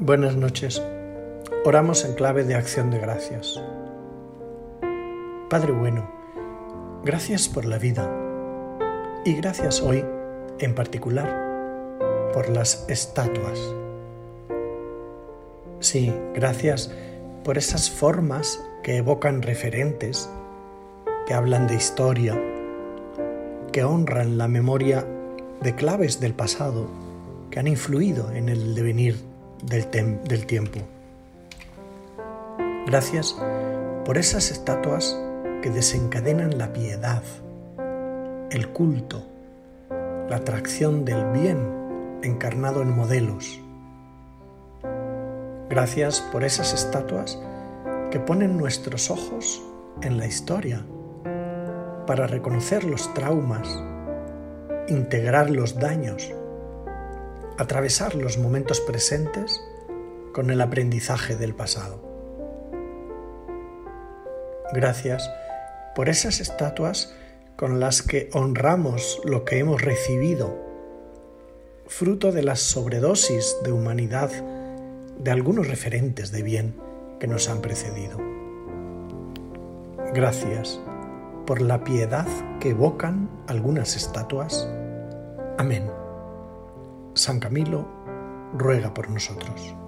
Buenas noches. Oramos en clave de acción de gracias. Padre bueno, gracias por la vida y gracias hoy, en particular, por las estatuas. Sí, gracias por esas formas que evocan referentes, que hablan de historia, que honran la memoria de claves del pasado que han influido en el devenir del tiempo. Gracias por esas estatuas que desencadenan la piedad, el culto, la atracción del bien encarnado en modelos. Gracias por esas estatuas que ponen nuestros ojos en la historia para reconocer los traumas, integrar los daños, atravesar los momentos presentes con el aprendizaje del pasado. Gracias por esas estatuas con las que honramos lo que hemos recibido, fruto de las sobredosis de humanidad de algunos referentes de bien que nos han precedido. Gracias por la piedad que evocan algunas estatuas. Amén. San Camilo ruega por nosotros.